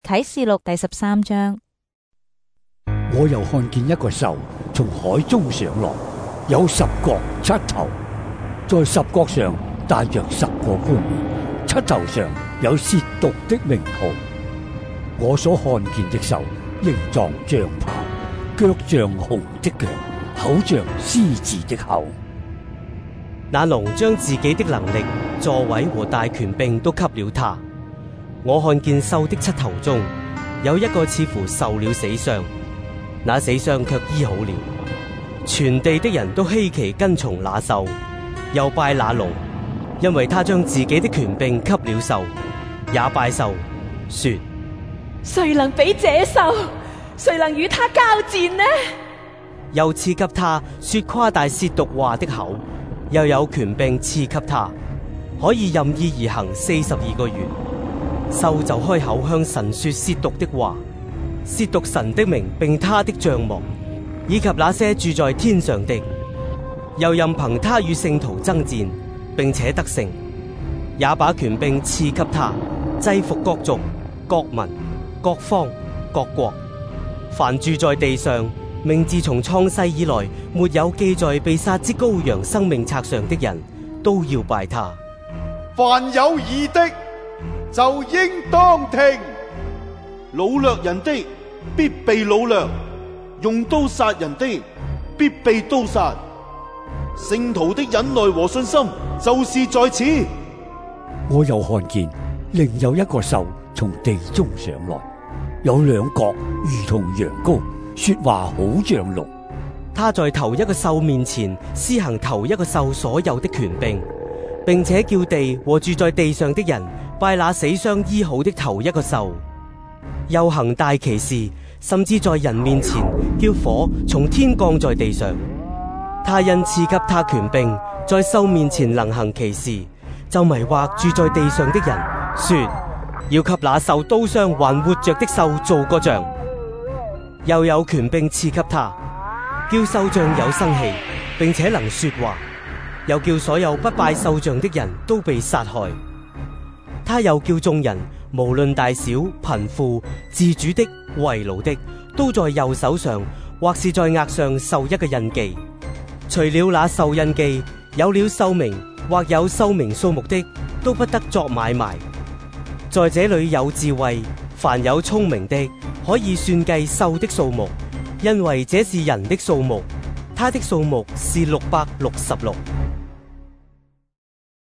啟示錄第13章。 我又看見一個獸從海中上來，有10角7頭，在10角上帶着10個冠冕，7頭上有褻瀆的名號。我所看見的獸形狀像豹，腳像熊的腳，口像獅子的口。 那龍將自己的能力、座位和大權柄都給了他。我看見獸的7頭中有一個似乎受了死傷，那死傷卻醫好了。全地的人都稀奇跟從那獸，又拜那龍，因為他將自己的權柄給了獸，也拜獸，說： 誰能比這獸？誰能與他交戰呢？ 又賜給他說誇大褻瀆話的口，又有權柄賜給他，可以任意而行42個月。獸就開口向神說褻瀆的話，褻瀆神的名並他的帳幕，以及那些住在天上的。又任憑他與聖徒爭戰，並且得勝，也把權柄賜給他，制服各族、各民、各方、各國。凡住在地上，名字從創世以來沒有記在被殺之羔羊生命冊上的人，都要拜他。 凡有義的，就應當聽。擄掠人的，必被擄掠；用刀殺人的，必被刀殺。聖徒的忍耐和信心，就是在此。 我又看見另有一個獸從地中上來，有2角如同羊羔，說話好像龍。 他在頭一個獸面前施行頭一個獸所有的權柄，並且叫地和住在地上的人拜那死傷醫好的頭一個獸。又行大奇事，甚至在人面前叫火從天降在地上。他因賜給他權柄，在獸面前能行奇事，就迷惑住在地上的人，說要給那受刀傷還活着的獸做個像。又有權柄賜給他，叫獸像有生氣，並且能說話，又叫所有不拜獸像的人都被殺害。他又叫眾人無論大小、貧富、自主的、為奴的，都在右手上或是在額上受一個印記。除了那受印記、有了獸名或有獸名數目的，都不得作買賣。在這裏有智慧，凡有聰明的，可以算計獸的數目，因為這是人的數目，他的數目是666。